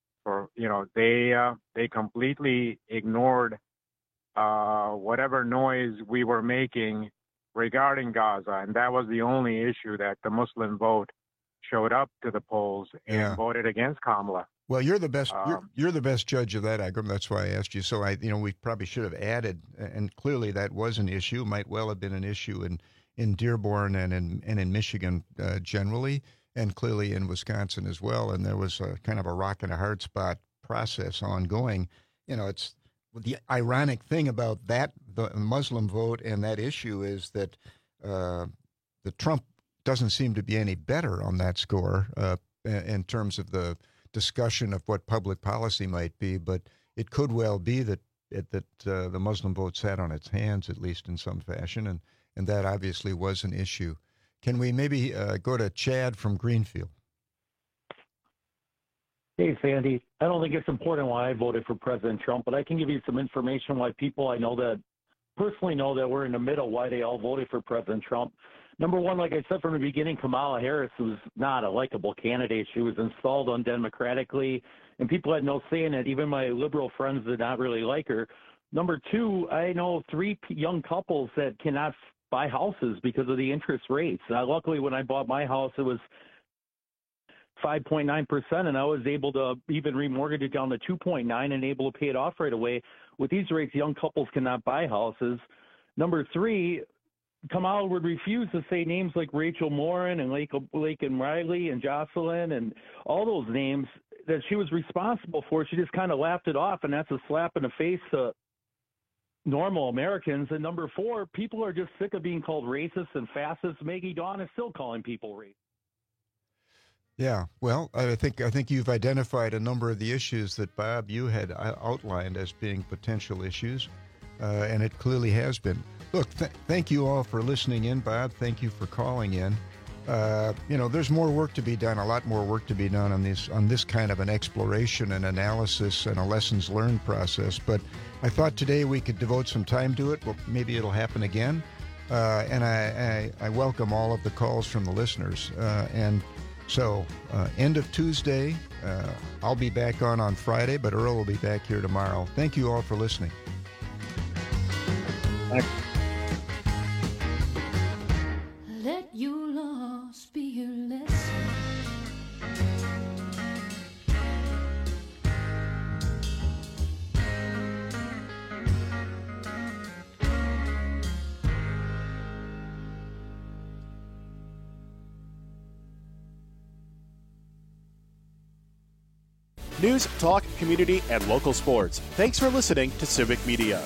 They completely ignored whatever noise we were making regarding Gaza, and that was the only issue that the Muslim vote showed up to the polls and voted against Kamala. Well, you're the best. You're the best judge of that, Agram. That's why I asked you. So we probably should have added, and clearly that was an issue. Might well have been an issue in Dearborn and in Michigan generally, and clearly in Wisconsin as well. And there was a kind of a rock and a hard spot process ongoing. It's the ironic thing about that, the Muslim vote and that issue is that the Trump doesn't seem to be any better on that score in terms of the discussion of what public policy might be. But it could well be that the Muslim vote sat on its hands, at least in some fashion, and that obviously was an issue. Can we maybe go to Chad from Greenfield? Hey, Sandy. I don't think it's important why I voted for President Trump, but I can give you some information why people I know that personally know that we're in the middle, why they all voted for President Trump. Number one, like I said from the beginning, Kamala Harris was not a likable candidate. She was installed undemocratically, and people had no say in it. Even my liberal friends did not really like her. Number two, I know 3 young couples that cannot buy houses because of the interest rates. Luckily, when I bought my house, it was 5.9%, and I was able to even remortgage it down to 2.9 and able to pay it off right away. With these rates, young couples cannot buy houses. Number three, Kamala would refuse to say names like Rachel Morin and Laken Riley and Jocelyn and all those names that she was responsible for. She just kind of laughed it off, and that's a slap in the face to normal Americans. And number four, people are just sick of being called racist and fascist. Maggie Dawn is still calling people racist. Yeah, well, I think you've identified a number of the issues that, Bob, you had outlined as being potential issues, and it clearly has been. Look, thank you all for listening in, Bob. Thank you for calling in. There's more work to be done, a lot more work to be done on this kind of an exploration and analysis and a lessons learned process. But I thought today we could devote some time to it. Well, maybe it'll happen again. And I welcome all of the calls from the listeners. So, end of Tuesday, I'll be back on Friday, but Earl will be back here tomorrow. Thank you all for listening. Thanks. Let your loss be your lesson. News, talk, community, and local sports. Thanks for listening to Civic Media.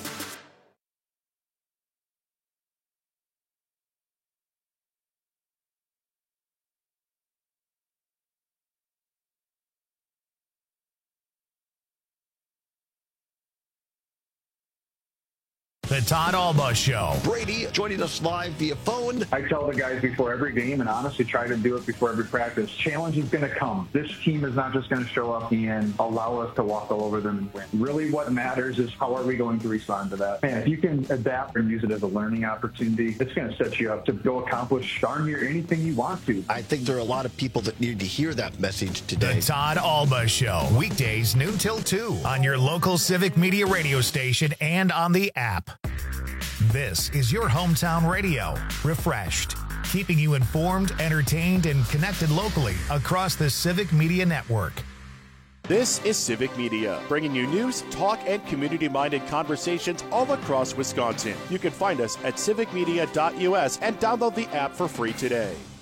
The Todd Alba Show. Brady joining us live via phone. I tell the guys before every game, and honestly try to do it before every practice, challenge is going to come. This team is not just going to show up and allow us to walk all over them and win. Really what matters is how are we going to respond to that. And if you can adapt and use it as a learning opportunity, it's going to set you up to go accomplish darn near anything you want to. I think there are a lot of people that need to hear that message today. The Todd Alba Show. Weekdays noon till 2 on your local Civic Media radio station and on the app. This is your hometown radio. Refreshed. Keeping you informed, entertained, and connected locally across the Civic Media Network. This is Civic Media, bringing you news, talk, and community-minded conversations all across Wisconsin. You can find us at civicmedia.us and download the app for free today.